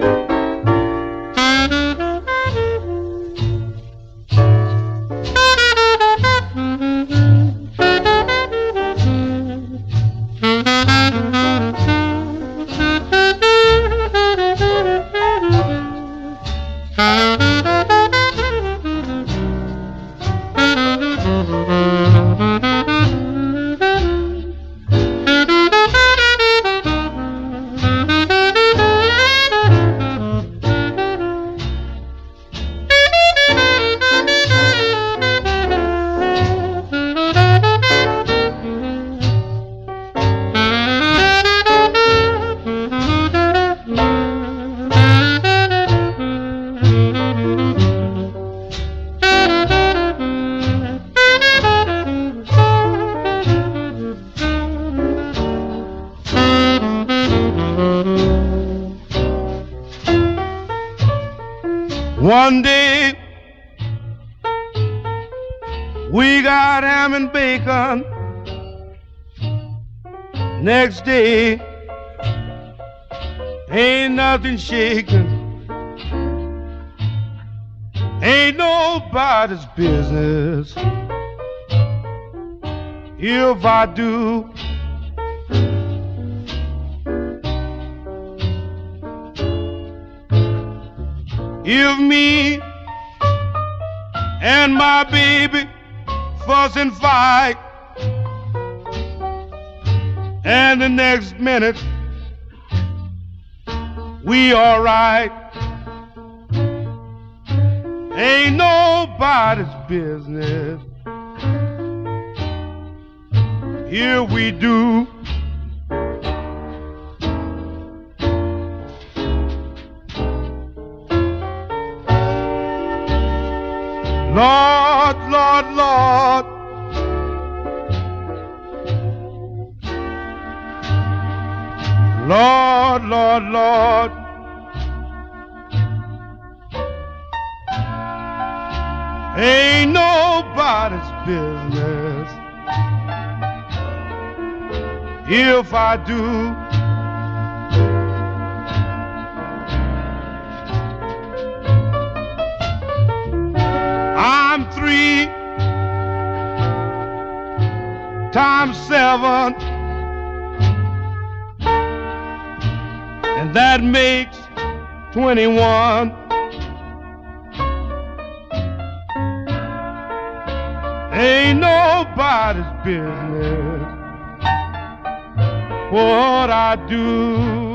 One day we got ham and bacon. Next day ain't nothing shaking. Ain't nobody's business if I do. If me and my baby fuss and fight, and the next minute we all right, ain't nobody's business here we do. Lord, Lord, Lord, Lord, Lord, Lord, ain't nobody's business if I do. I'm 3 times 7, and that makes 21. Ain't nobody's business what I do.